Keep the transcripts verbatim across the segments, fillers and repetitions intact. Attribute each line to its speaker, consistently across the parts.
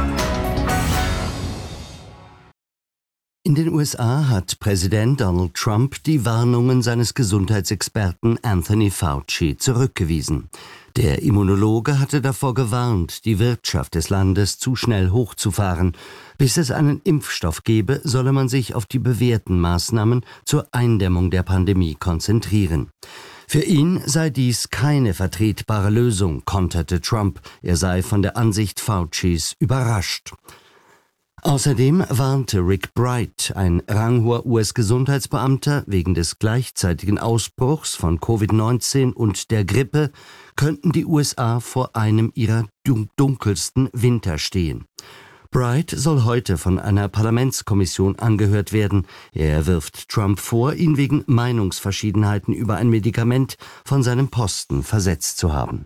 Speaker 1: In den U S A hat Präsident Donald Trump die Warnungen seines Gesundheitsexperten Anthony Fauci zurückgewiesen. Der Immunologe hatte davor gewarnt, die Wirtschaft des Landes zu schnell hochzufahren. Bis es einen Impfstoff gebe, solle man sich auf die bewährten Maßnahmen zur Eindämmung der Pandemie konzentrieren. Für ihn sei dies keine vertretbare Lösung, konterte Trump. Er sei von der Ansicht Faucis überrascht. Außerdem warnte Rick Bright, ein ranghoher U S-Gesundheitsbeamter, wegen des gleichzeitigen Ausbruchs von Covid neunzehn und der Grippe könnten die U S A vor einem ihrer dunkelsten Winter stehen. Bright soll heute von einer Parlamentskommission angehört werden. Er wirft Trump vor, ihn wegen Meinungsverschiedenheiten über ein Medikament von seinem Posten versetzt zu haben.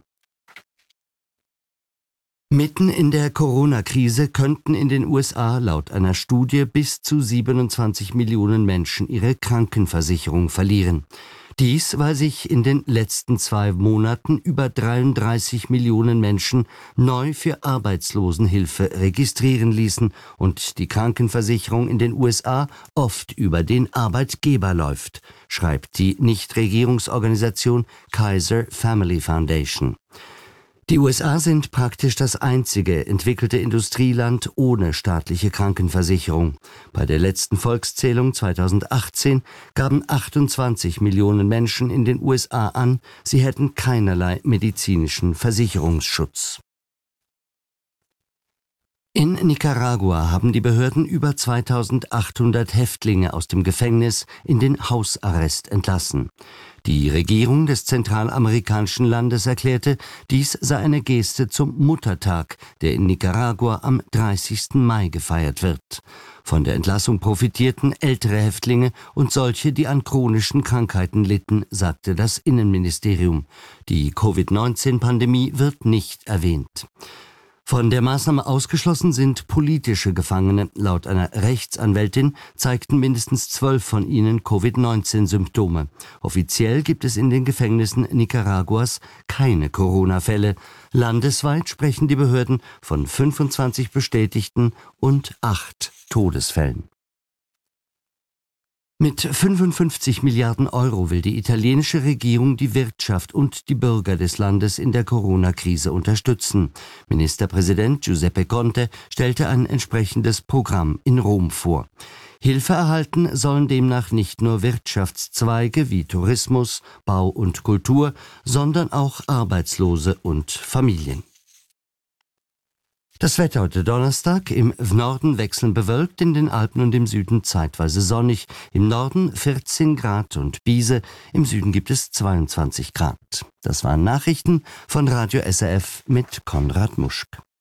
Speaker 1: Mitten in der Corona-Krise könnten in den U S A laut einer Studie bis zu siebenundzwanzig Millionen Menschen ihre Krankenversicherung verlieren. Dies, weil sich in den letzten zwei Monaten über dreiunddreißig Millionen Menschen neu für Arbeitslosenhilfe registrieren ließen und die Krankenversicherung in den U S A oft über den Arbeitgeber läuft, schreibt die Nichtregierungsorganisation Kaiser Family Foundation. Die U S A sind praktisch das einzige entwickelte Industrieland ohne staatliche Krankenversicherung. Bei der letzten Volkszählung zweitausendachtzehn gaben achtundzwanzig Millionen Menschen in den U S A an, sie hätten keinerlei medizinischen Versicherungsschutz. In Nicaragua haben die Behörden über zweitausendachthundert Häftlinge aus dem Gefängnis in den Hausarrest entlassen. Die Regierung des zentralamerikanischen Landes erklärte, dies sei eine Geste zum Muttertag, der in Nicaragua am dreißigsten Mai gefeiert wird. Von der Entlassung profitierten ältere Häftlinge und solche, die an chronischen Krankheiten litten, sagte das Innenministerium. Die Covid neunzehn Pandemie wird nicht erwähnt. Von der Maßnahme ausgeschlossen sind politische Gefangene. Laut einer Rechtsanwältin zeigten mindestens zwölf von ihnen Covid neunzehn Symptome. Offiziell gibt es in den Gefängnissen Nicaraguas keine Corona-Fälle. Landesweit sprechen die Behörden von fünfundzwanzig bestätigten und acht Todesfällen. Mit fünfundfünfzig Milliarden Euro will die italienische Regierung die Wirtschaft und die Bürger des Landes in der Corona-Krise unterstützen. Ministerpräsident Giuseppe Conte stellte ein entsprechendes Programm in Rom vor. Hilfe erhalten sollen demnach nicht nur Wirtschaftszweige wie Tourismus, Bau und Kultur, sondern auch Arbeitslose und Familien. Das Wetter heute Donnerstag: im Norden wechselnd bewölkt, in den Alpen und im Süden zeitweise sonnig, im Norden vierzehn Grad und Biese, im Süden gibt es zweiundzwanzig Grad. Das waren Nachrichten von Radio S R F mit Konrad Muschk.